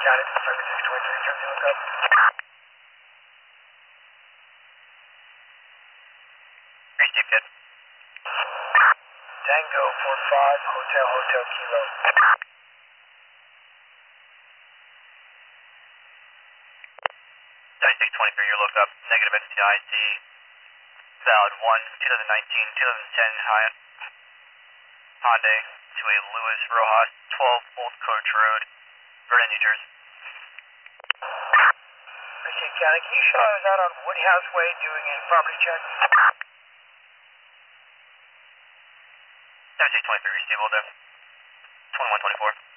Got it. 7623, Jersey, look up. Receive, kid. Tango 45, Hotel, Hotel, Kilo. 7623, you're looked up. Negative NCIC. Valid 1, 2019, 2010 Hyundai to a Lewis Rojas, 12 Old Coach Road, Vernon, New Jersey. Okay, County, can you show I was out on Woodhouse Way doing a property check? 7623, receive all there. 2124.